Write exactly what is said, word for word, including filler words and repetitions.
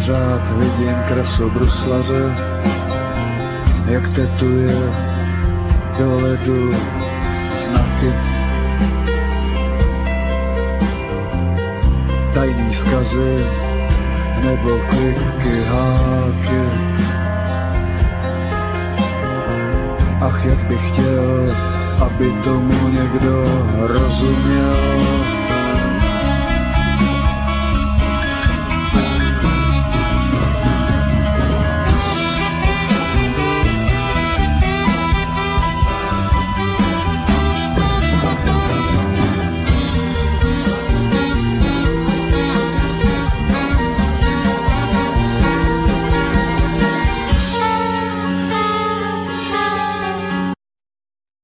pořád vidím krasobruslaře, jak tetuje do ledu znaky. Tajný vzkazy nebo kliky, háky. Ach, jak bych chtěl, aby tomu někdo rozuměl.